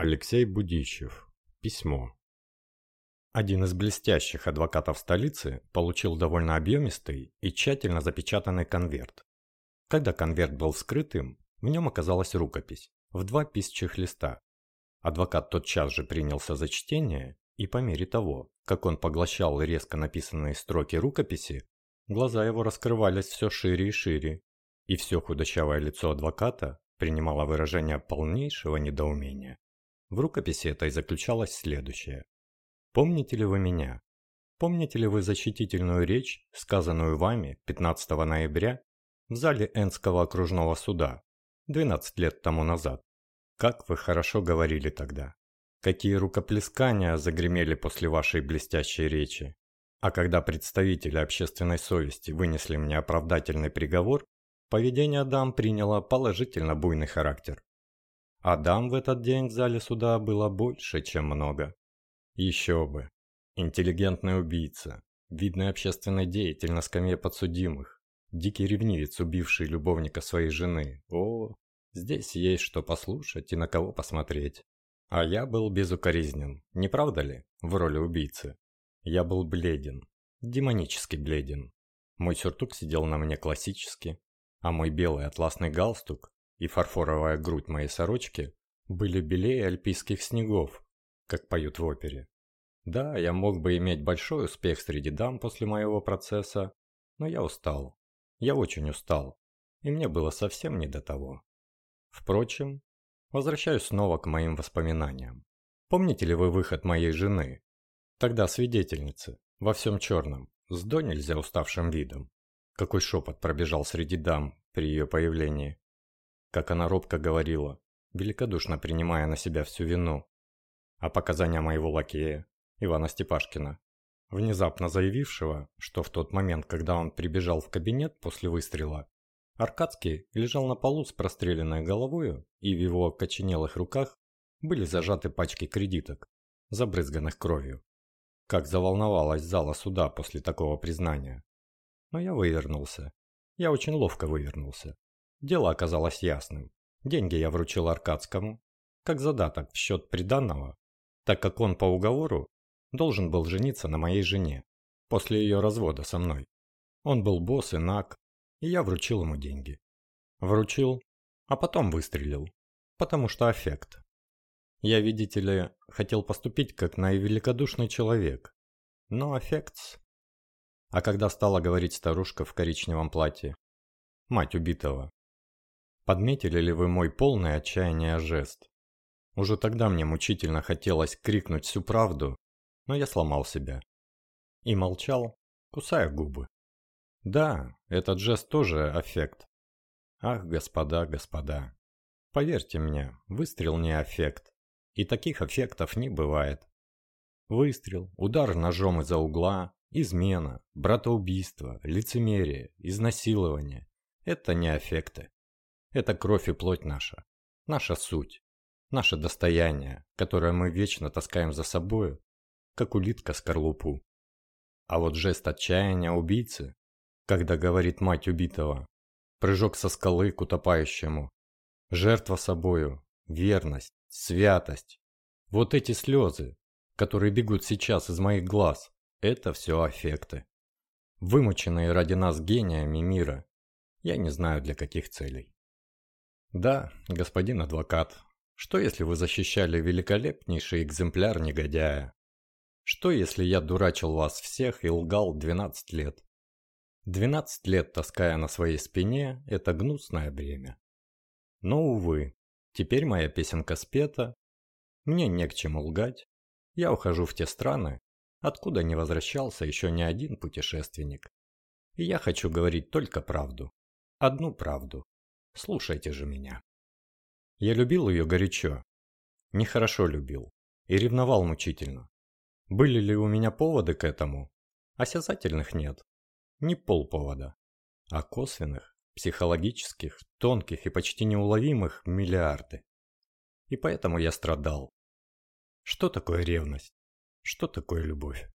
Алексей Будищев. Письмо. Один из блестящих адвокатов столицы получил довольно объемистый и тщательно запечатанный конверт. Когда конверт был вскрытым, в нем оказалась рукопись в 2 писчих листа. Адвокат тотчас же принялся за чтение, и по мере того, как он поглощал резко написанные строки рукописи, глаза его раскрывались все шире и шире, и все худощавое лицо адвоката принимало выражение полнейшего недоумения. В рукописи этой заключалось следующее. Помните ли вы меня? Помните ли вы защитительную речь, сказанную вами 15 ноября в зале Энского окружного суда 12 лет тому назад? Как вы хорошо говорили тогда. Какие рукоплескания загремели после вашей блестящей речи. А когда представители общественной совести вынесли мне оправдательный приговор, поведение дам приняло положительно буйный характер. А дам в этот день в зале суда было больше, чем много. Еще бы. Интеллигентный убийца, видный общественный деятель на скамье подсудимых, дикий ревнивец, убивший любовника своей жены. О, здесь есть что послушать и на кого посмотреть. А я был безукоризнен, не правда ли, в роли убийцы? Я был бледен, демонически бледен. Мой сюртук сидел на мне классически, а мой белый атласный галстук и фарфоровая грудь моей сорочки были белее альпийских снегов, как поют в опере. Да, я мог бы иметь большой успех среди дам после моего процесса, но я устал. Я очень устал, и мне было совсем не до того. Впрочем, возвращаюсь снова к моим воспоминаниям. Помните ли вы выход моей жены? Тогда свидетельницы, во всем черном, с до нельзя уставшим видом. Какой шепот пробежал среди дам при ее появлении. Как она робко говорила, великодушно принимая на себя всю вину. А показания моего лакея, Ивана Степашкина, внезапно заявившего, что в тот момент, когда он прибежал в кабинет после выстрела, Аркадский лежал на полу с простреленной головой, и в его окоченелых руках были зажаты пачки кредиток, забрызганных кровью. Как заволновалась зала суда после такого признания. Но я вывернулся. Я очень ловко вывернулся. Дело оказалось ясным. Деньги я вручил Аркадскому, как задаток в счет приданного, так как он по уговору должен был жениться на моей жене после ее развода со мной. Он был босс и наг, и я вручил ему деньги. Вручил, а потом выстрелил, потому что аффект. Я, видите ли, хотел поступить как наивеликодушный человек, но аффект. А когда стала говорить старушка в коричневом платье, мать убитого, подметили ли вы мой полный отчаяния жест? Уже тогда мне мучительно хотелось крикнуть всю правду, но я сломал себя. И молчал, кусая губы. Да, этот жест тоже аффект. Ах, господа, господа. Поверьте мне, выстрел не аффект. И таких аффектов не бывает. Выстрел, удар ножом из-за угла, измена, братоубийство, лицемерие, изнасилование – это не аффекты. Это кровь и плоть наша, наша суть, наше достояние, которое мы вечно таскаем за собою, как улитка скорлупу. А вот жест отчаяния убийцы, когда говорит мать убитого, прыжок со скалы к утопающему, жертва собою, верность, святость. Вот эти слезы, которые бегут сейчас из моих глаз, это все аффекты. Вымученные ради нас гениями мира, я не знаю для каких целей. Да, господин адвокат, что если вы защищали великолепнейший экземпляр негодяя? Что если я дурачил вас всех и лгал 12 лет? 12 лет таская на своей спине это гнусное бремя. Но, увы, теперь моя песенка спета, мне не к чему лгать, я ухожу в те страны, откуда не возвращался еще ни один путешественник. И я хочу говорить только правду, одну правду. Слушайте же меня. Я любил ее горячо, нехорошо любил и ревновал мучительно. Были ли у меня поводы к этому? Осязательных нет, не полповода, а косвенных, психологических, тонких и почти неуловимых миллиарды. И поэтому я страдал. Что такое ревность? Что такое любовь?